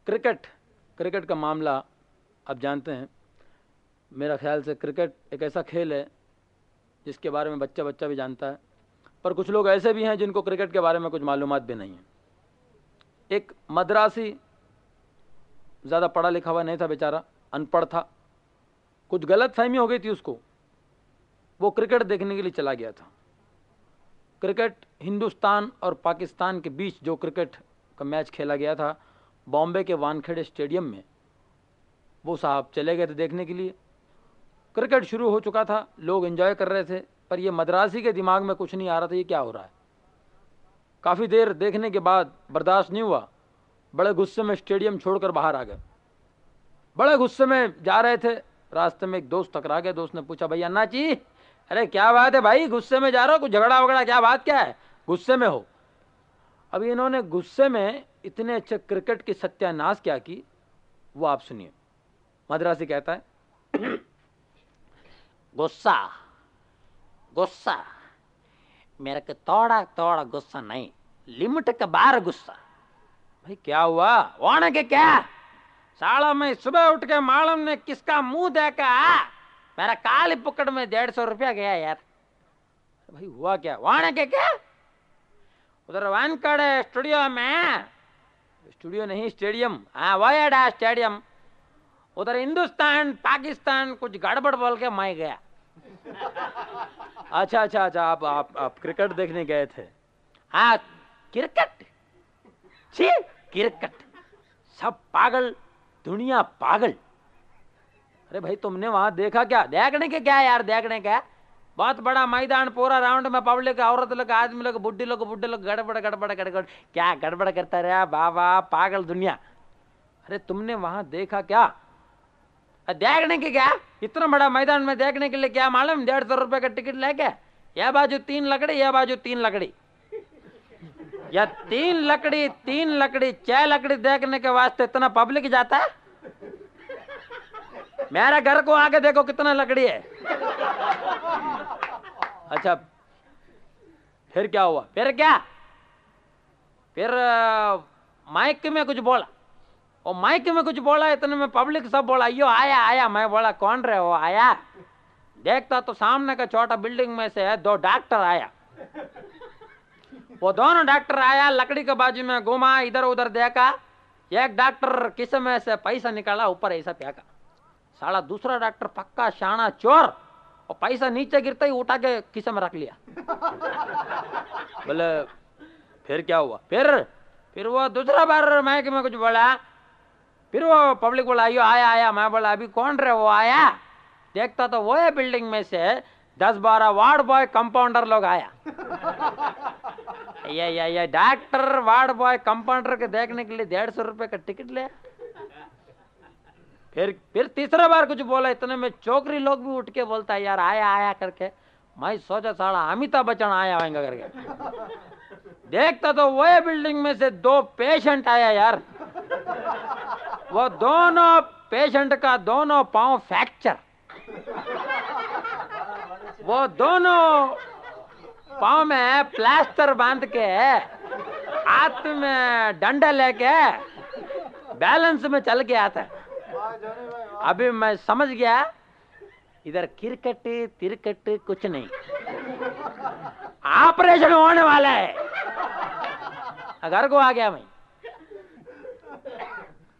Cricket cricket का मामला आप जानते हैं। मेरा ख्याल से क्रिकेट एक ऐसा खेल है जिसके बारे में बच्चा बच्चा भी जानता है, पर कुछ लोग ऐसे भी हैं जिनको क्रिकेट के बारे में कुछ मालूमात भी नहीं है। एक मद्रासी, ज़्यादा पढ़ा लिखा हुआ नहीं था बेचारा, अनपढ़ था, कुछ गलत फहमी हो गई थी उसको, वो क्रिकेट देखने के लिए चला गया था। क्रिकेट हिंदुस्तान और पाकिस्तान के बीच जो क्रिकेट का मैच खेला गया था बॉम्बे के वानखेड़े स्टेडियम में, वो साहब चले गए थे देखने के लिए। क्रिकेट शुरू हो चुका था, लोग एंजॉय कर रहे थे, पर ये मद्रासी के दिमाग में कुछ नहीं आ रहा था ये क्या हो रहा है। काफ़ी देर देखने के बाद बर्दाश्त नहीं हुआ, बड़े गुस्से में स्टेडियम छोड़कर बाहर आ गए। बड़े गुस्से में जा रहे थे, रास्ते में एक दोस्त टकरा गया। दोस्त ने पूछा, भैया अन्ना जी, अरे क्या बात है भाई, गुस्से में जा रहे हो, कुछ झगड़ा वगड़ा, क्या बात क्या है, गुस्से में हो? अभी इन्होंने गुस्से में इतने अच्छे क्रिकेट की सत्यानाश क्या की, वो आप सुनिए। मद्रासी कहता है, गुस्सा गुस्सा मेरे को थोड़ा थोड़ा गुस्सा नहीं, लिमिट के बाहर गुस्सा। भाई क्या हुआ? होने के क्या, साला मैं सुबह उठ के मालूम ने किसका मुंह देखा, मेरा काली पकड़ में 150 रुपया गया यार। भाई हुआ क्या? होने के क्या, उधर वानखेड़े स्टूडियो में, स्टूडियो नहीं स्टेडियम, हाँ वही स्टेडियम, उधर हिंदुस्तान पाकिस्तान कुछ गड़बड़ बोल के मैं गया। अच्छा अच्छा अच्छा, आप क्रिकेट देखने गए थे? हाँ क्रिकेट, छी क्रिकेट, सब पागल, दुनिया पागल। अरे भाई तुमने वहां देखा क्या? देखने के क्या यार, देखने का बहुत बड़ा मैदान, पूरा राउंड में पब्लिक, औरत लोग, आदमी लोग, बुढ़े लोग गड़बड़ गड़बड़ गड़बड़, क्या गड़बड़ करता रहा बाबा, पागल दुनिया। अरे तुमने वहां देखा क्या? देखने के क्या, इतना बड़ा मैदान में देखने के लिए क्या मालूम, 150 रुपए का टिकट लेके, यह बाजू 3 लकड़ी, यह बाजू 3 लकड़ी, या 3 लकड़ी 3 लकड़ी 6 लकड़ी देखने के वास्ते इतना पब्लिक जाता है। मेरा घर को आके देखो कितना लकड़ी है। अच्छा फिर क्या हुआ? फिर क्या, फिर माइक में कुछ बोला, और माइक में कुछ बोला, इतने में पब्लिक सब बोला यो आया आया। मैं बोला कौन रहे हो आया, देखता तो सामने का छोटा बिल्डिंग में से 2 डॉक्टर आया। वो दोनों डॉक्टर आया, लकड़ी के बाजू में घुमा, इधर उधर देखा, एक डॉक्टर किसे में से पैसा निकाला, ऊपर ऐसा फेंका। साला दूसरा डॉक्टर पक्का शाना चोर, और पैसा नीचे गिरता ही उठा के किसे में रख लिया। बोले फिर क्या हुआ? फिर वो दूसरा बार माइक में कुछ बोला, फिर वो पब्लिक बोला यो आया आया। मैं बोला अभी कौन रहे वो आया, देखता तो वो है बिल्डिंग में से 10-12 वार्ड बॉय कंपाउंडर लोग आया। ये डॉक्टर वार्ड बॉय कंपाउंडर के देखने के लिए 150 रुपए का टिकट ले। फिर तीसरा बार कुछ बोला, इतने में चौकरी लोग भी उठ के बोलता है यार आया आया करके। मैं सोचा साला अमिताभ बच्चन आया होगा करके, देखता तो वो बिल्डिंग में से 2 पेशेंट आया यार। वो दोनों पेशेंट का दोनों पांव फ्रैक्चर, वो दोनों पांव में प्लास्टर बांध के, हाथ में डंडा लेके बैलेंस में चल के आता है। अभी मैं समझ गया इधर क्रिकेट तिरकट कुछ नहीं, ऑपरेशन होने वाला है। घर को आ गया मैं।